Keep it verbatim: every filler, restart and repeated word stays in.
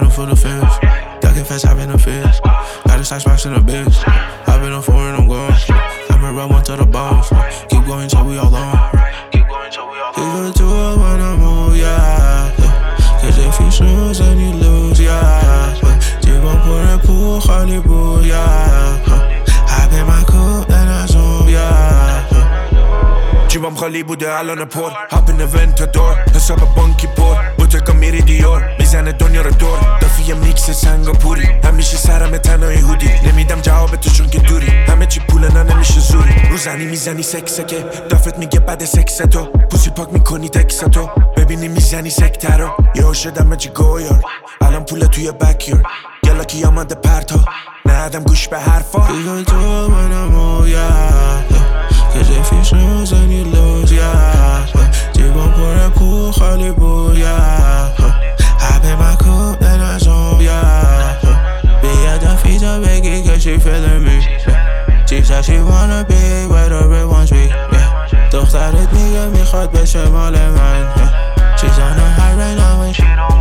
don't feel the fears. Ducking fast, I've been a fizz. Got a size box in the biz. I've been on foreign, I'm going. I'ma run one to the bones. Keep going till we all on. Keep going till we all on. Keep going to it when I move, yeah, yeah. Cause if you snooze and you lose, yeah, yeah. Deep on pour that pool, Hollywood, yeah, yeah. I pay my coupe, then I zoom, yeah, yeah. جیبم خالی بوده الان پر هاپ این ونتادور حساب بانکی پر بوتکا میری دیور میزنه دنیا رو دور دافی میکس سنگاپوری همیشه سرم تنهای هودی نمیدم جواب تو چون که دوری همه چی پول نه نمیشه زوری روزنی میزنی سکسکه دافت میگه بعد سکس تو پوسی پاک میکنی تکساتو ببینی میزنی سکتر رو یهو شدم چی گویار الان پول توی بکیار گلا کی آمده پرتا ندم گوش به حرفا دیگه تو منم yeah, yeah. Cause if you snooze and you lose, yeah, yeah. Deep on pour that pool, Hollywood, yeah, yeah. I pay my coupe, then I zoom, yeah, yeah. Be at the feet of Becky cause she feeling me, yeah. She said she wanna be where the real ones be, yeah. دخترت میگه میخواد بشه مال من, yeah. She's on a high right now and she don't